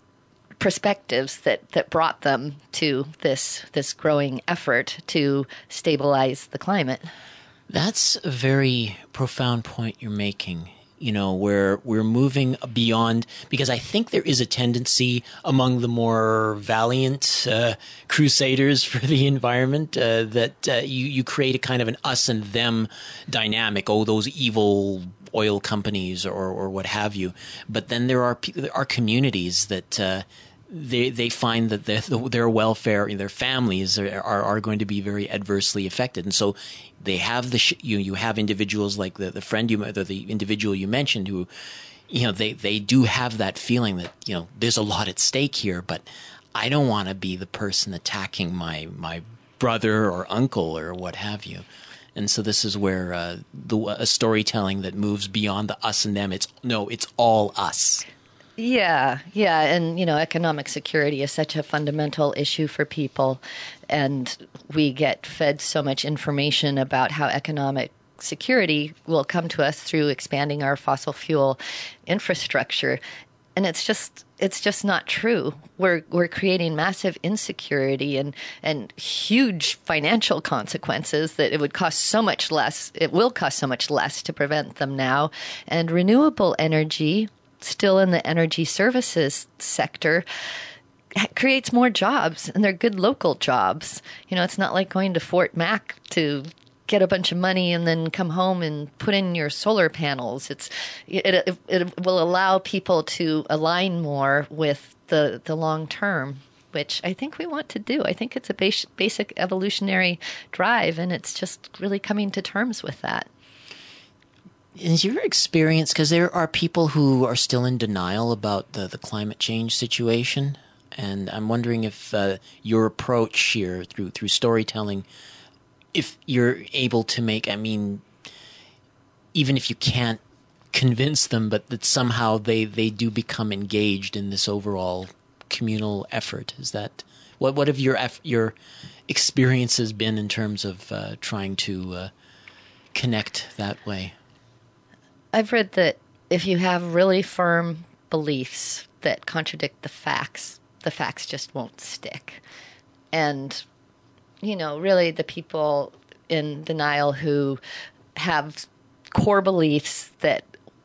perspectives that brought them to this growing effort to stabilize the climate.
That's a very profound point you're making, where we're moving beyond, because I think there is a tendency among the more valiant crusaders for the environment that you create a kind of an us and them dynamic. Oh, those evil oil companies or what have you. But then there are communities that they find that their welfare, their families are going to be very adversely affected, and so they have you have individuals like the friend the individual you mentioned who, they do have that feeling that there's a lot at stake here, but I don't want to be the person attacking my brother or uncle or what have you. And so this is where a storytelling that moves beyond the us and them. It's all us.
Yeah. And, economic security is such a fundamental issue for people. And we get fed so much information about how economic security will come to us through expanding our fossil fuel infrastructure. And it's just not true. We're creating massive insecurity and huge financial consequences that it would cost so much less. It will cost so much less to prevent them now. And renewable energy, still in the energy services sector, creates more jobs, and they're good local jobs. It's not like going to Fort Mac to get a bunch of money and then come home and put in your solar panels. It will allow people to align more with the long term, which I think we want to do. I think it's a basic evolutionary drive, and it's just really coming to terms with that.
Is your experience, because there are people who are still in denial about the climate change situation, and I'm wondering if your approach here through storytelling, if you're able to make, even if you can't convince them, but that somehow they do become engaged in this overall communal effort. Is that what have your experiences been in terms of trying to connect that way?
I've read that if you have really firm beliefs that contradict the facts just won't stick. And, really the people in denial who have core beliefs that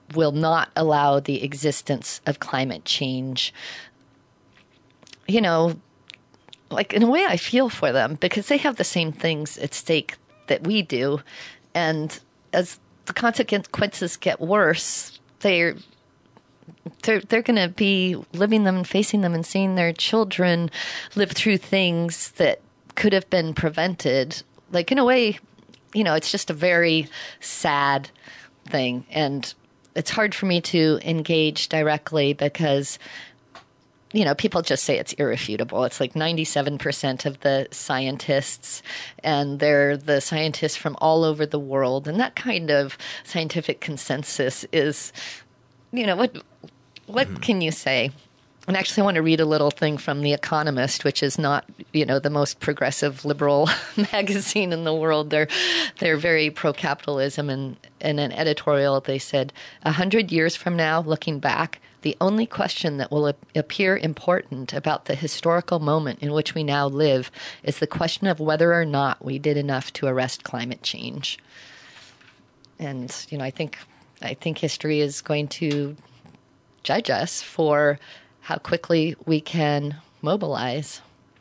will not allow the existence of climate change. You know, like in a way I feel for them because they have the same things at stake that we do. And as the consequences get worse, they're going to be living them and facing them and seeing their children live through things that could have been prevented. Like in a way, you know, it's just a very sad thing. And it's hard for me to engage directly because, you know, people just say it's irrefutable. It's like 97% of the scientists, and they're the scientists from all over the world. And that kind of scientific consensus is, you know, what can you say? And actually, I want to read a little thing from The Economist, which is not, you know, the most progressive liberal magazine in the world. They're very pro-capitalism, and in an editorial, they said, 100 years from now, looking back, the only question that will appear important about the historical moment in which we now live is the question of whether or not we did enough to arrest climate change. And, you know, I think history is going to judge us for how quickly we can mobilize.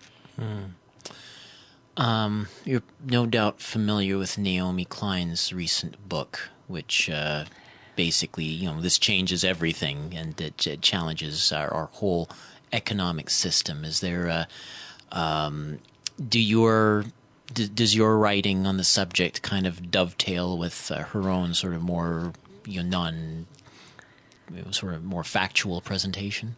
You're no doubt familiar with Naomi Klein's recent book, which basically, you know, this changes everything, and it challenges our whole economic system. Is there does your writing on the subject kind of dovetail with her own sort of more, you know, sort of more factual presentation?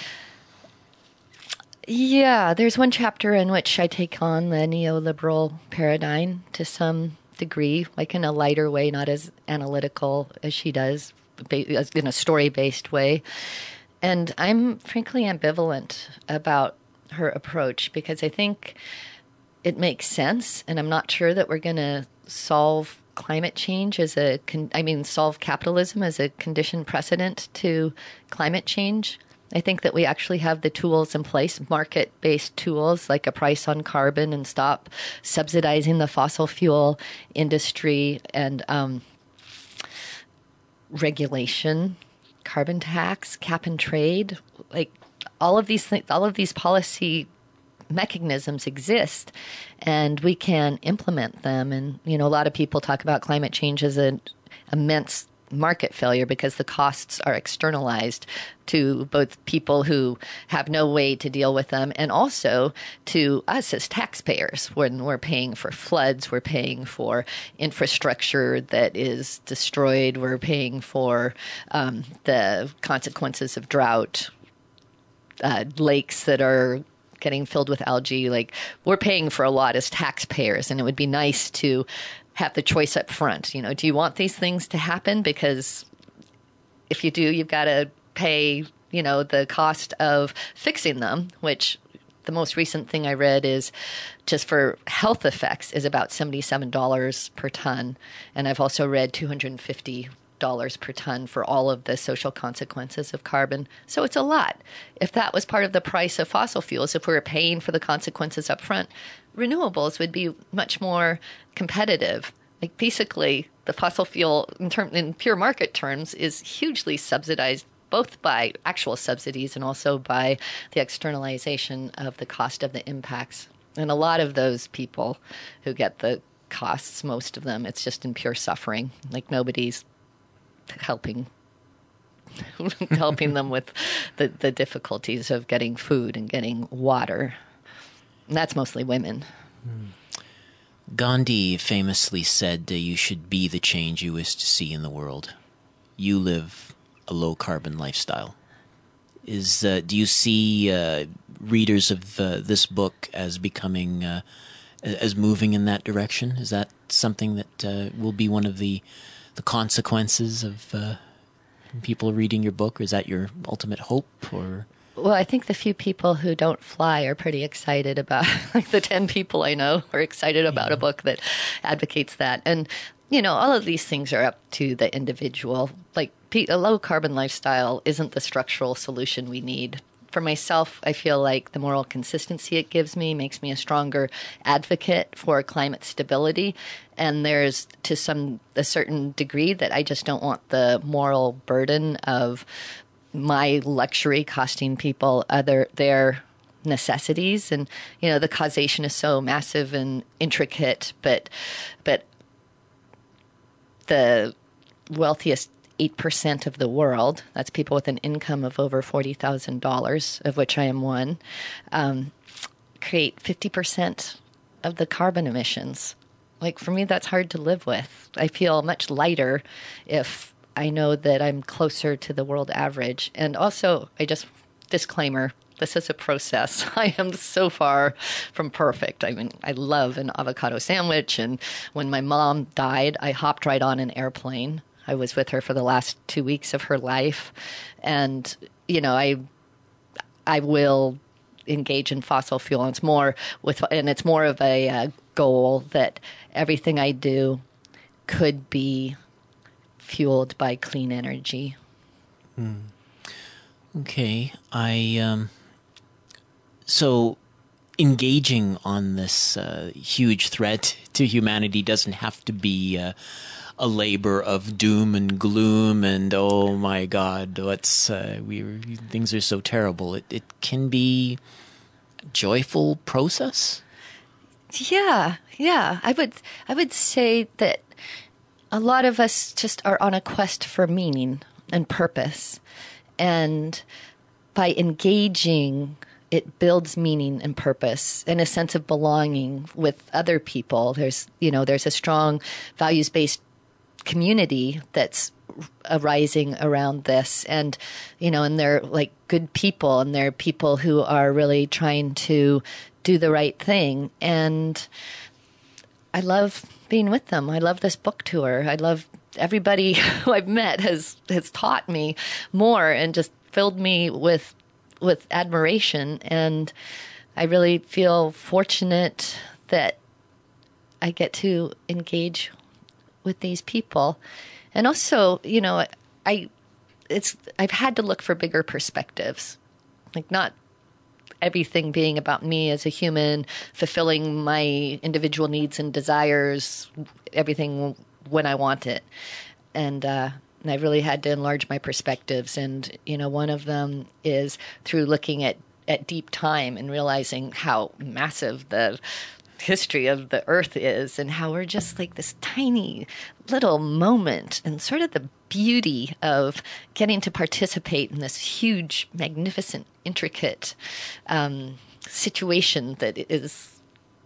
Yeah, there's one chapter in which I take on the neoliberal paradigm to some degree, like in a lighter way, not as analytical as she does, in a story-based way. And I'm frankly ambivalent about her approach because I think it makes sense, and I'm not sure that we're going to solve climate change solve capitalism as a conditioned precedent to climate change. I think that we actually have the tools in place, market-based tools like a price on carbon, and stop subsidizing the fossil fuel industry, and regulation, carbon tax, cap and trade. Like all of these things, all of these policy mechanisms exist, and we can implement them. And, you know, a lot of people talk about climate change as an immense market failure because the costs are externalized to both people who have no way to deal with them and also to us as taxpayers. When we're paying for floods, we're paying for infrastructure that is destroyed, we're paying for the consequences of drought, lakes that are getting filled with algae. Like, we're paying for a lot as taxpayers, and it would be nice to have the choice up front. You know, do you want these things to happen? Because if you do, you've got to pay, you know, the cost of fixing them, which the most recent thing I read is just for health effects is about $77 per ton. And I've also read $250 per ton for all of the social consequences of carbon. So it's a lot. If that was part of the price of fossil fuels, if we were paying for the consequences up front, renewables would be much more competitive. Like, basically, the fossil fuel in pure market terms is hugely subsidized, both by actual subsidies and also by the externalization of the cost of the impacts. And a lot of those people who get the costs, most of them, it's just in pure suffering. Like, nobody's helping them with the difficulties of getting food and getting water. And that's mostly women.
Gandhi famously said you should be the change you wish to see in the world. You live a low-carbon lifestyle. Do you see readers of this book as becoming, as moving in that direction? Is that something that will be one of the consequences of people reading your book, or is that your ultimate hope? Or
well, I think the few people who don't fly are pretty excited about, like the 10 people I know are excited about a book that advocates that. And, you know, all of these things are up to the individual. Like, a low carbon lifestyle isn't the structural solution we need for myself, I feel like the moral consistency it gives me makes me a stronger advocate for climate stability. And there's to a certain degree that I just don't want the moral burden of my luxury costing people their necessities. And, the causation is so massive and intricate, but the wealthiest 8% of the world, that's people with an income of over $40,000, of which I am one, create 50% of the carbon emissions. Like, for me, that's hard to live with. I feel much lighter if I know that I'm closer to the world average. And also, disclaimer, this is a process. I am so far from perfect. I mean, I love an avocado sandwich. And when my mom died, I hopped right on an airplane. I was with her for the last 2 weeks of her life. And, I will engage in fossil fuel. And it's more of a goal that everything I do could be fueled by clean energy.
Okay. So engaging on this huge threat to humanity doesn't have to be a labor of doom and gloom and, oh my God, things are so terrible. It can be a joyful process. Yeah. I would say that a lot of us just are on a quest for meaning and purpose. And by engaging, it builds meaning and purpose and a sense of belonging with other people. There's a strong values-based community that's arising around this. And, and they're like good people, and they're people who are really trying to do the right thing. And I love being with them. I love this book tour. I love everybody who I've met has taught me more and just filled me with admiration. And I really feel fortunate that I get to engage with these people. And also, I've had to look for bigger perspectives, like not everything being about me as a human, fulfilling my individual needs and desires, everything when I want it. And I really had to enlarge my perspectives. And, one of them is through looking at deep time and realizing how massive the history of the earth is, and how we're just like this tiny little moment, and sort of the beauty of getting to participate in this huge, magnificent, intricate situation that is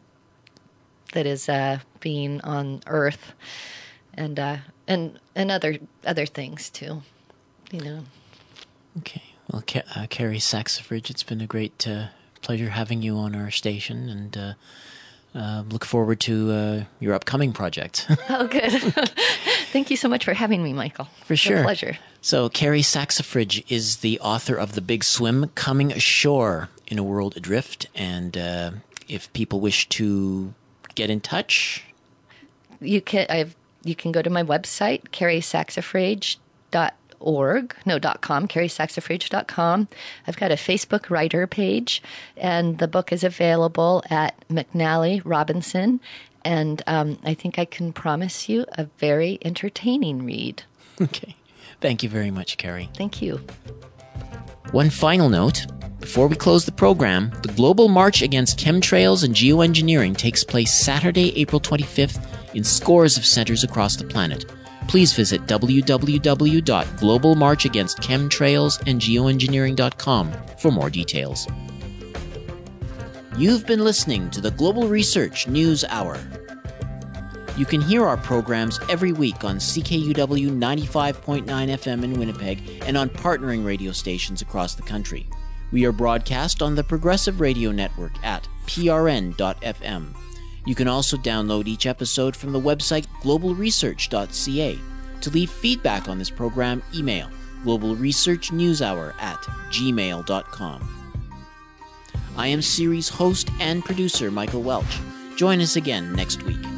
being on Earth, and other things too, Okay, well, Carrie Saxifrage, it's been a great pleasure having you on our station, and look forward to your upcoming project.
Oh, good. Thank you so much for having me, Michael.
For sure.
It's a pleasure.
So Carrie Saxifrage is the author of The Big Swim, Coming Ashore in a World Adrift. And if people wish to get in touch,
you can go to my website, carriesaxifrage.com, I've got a Facebook writer page, and the book is available at McNally Robinson, and I think I can promise you a very entertaining read.
Okay. Thank you very much, Carrie.
Thank you.
One final note. Before we close the program, the Global March Against Chemtrails and Geoengineering takes place Saturday, April 25th in scores of centers across the planet. Please visit www.globalmarchagainstchemtrailsandgeoengineering.com for more details. You've been listening to the Global Research News Hour. You can hear our programs every week on CKUW 95.9 FM in Winnipeg and on partnering radio stations across the country. We are broadcast on the Progressive Radio Network at prn.fm. You can also download each episode from the website globalresearch.ca. To leave feedback on this program, email globalresearchnewshour@gmail.com. I am series host and producer Michael Welch. Join us again next week.